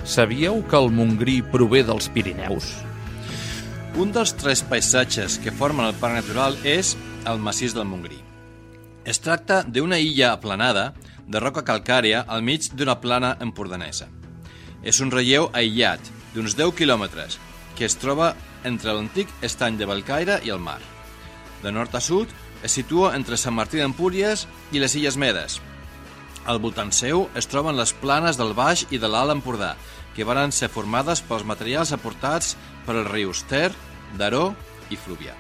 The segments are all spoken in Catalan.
Sabíeu que el Montgrí prové dels Pirineus? Un dels 3 paisatges que formen el parc natural és el massís del Montgrí. Es tracta d'una illa aplanada de roca calcària al mig d'una plana empordanesa. És un relleu aïllat d'uns 10 quilòmetres que es troba entre l'antic estany de Bellcaire i el mar. De nord a sud es situa entre Sant Martí d'Empúries i les Illes Medes. Al voltant seu es troben les planes del Baix i de l'Alt Empordà, que varen ser formades pels materials aportats per els rius Ter, Daró i Fluvià.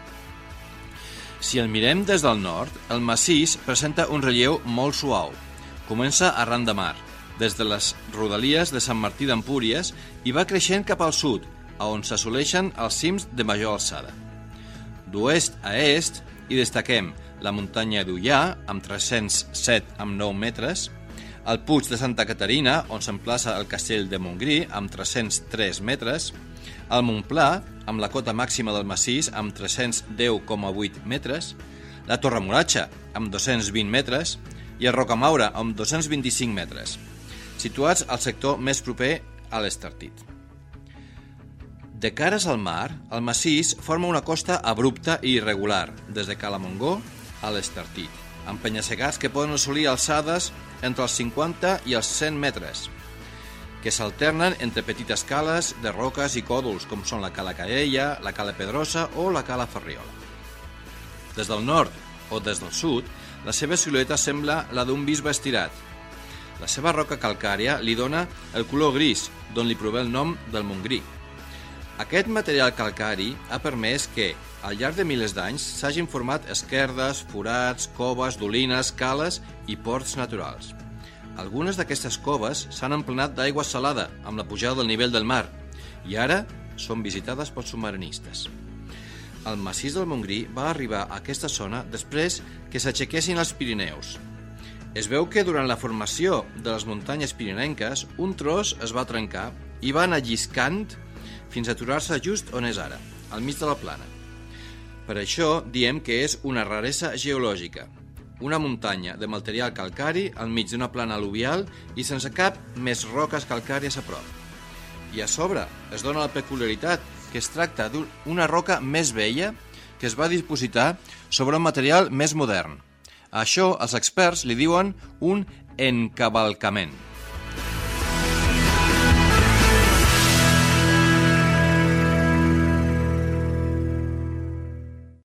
Si el mirem des del nord, el massís presenta un relleu molt suau. Comença arran de mar, des de les rodalies de Sant Martí d'Empúries i va creixent cap al sud, on s'assoleixen els cims de major alçada. D'oest a est hi destaquem la muntanya d'Ullà, amb 307,9 metres, el Puig de Santa Caterina, on s'emplaça el castell de Montgrí, amb 303 metres, el Montplà, amb la cota màxima del massís, amb 310,8 metres, la Torremoratxa, amb 220 metres, i el Rocamaura, amb 225 metres, situats al sector més proper a l'Estartit. De cares al mar, el massís forma una costa abrupta i irregular, des de Cala Montgó a l'Estartit, amb penya-segats que poden assolir alçades entre els 50 i els 100 metres, que s'alternen entre petites cales de roques i còdols, com són la Cala Caella, la Cala Pedrosa o la Cala Ferriola. Des del nord o des del sud, la seva silueta sembla la d'un bisbe estirat. La seva roca calcària li dona el color gris, d'on li prové el nom del Montgrí. Aquest material calcari ha permès que, al llarg de milers d'anys, s'hagin format esquerdes, forats, coves, dolines, cales i ports naturals. Algunes d'aquestes coves s'han emplenat d'aigua salada amb la pujada del nivell del mar i ara són visitades pels submarinistes. El massís del Montgrí va arribar a aquesta zona després que s'aixequessin els Pirineus. Es veu que durant la formació de les muntanyes pirinenques un tros es va trencar i va anar lliscant fins a aturar-se just on és ara, al mig de la plana. Per això diem que és una raresa geològica, una muntanya de material calcari al mig d'una plana al·luvial i sense cap més roques calcàries a prop. I a sobre es dona la peculiaritat que es tracta d'una roca més vella que es va dipositar sobre un material més modern. A això els experts li diuen un encavalcament.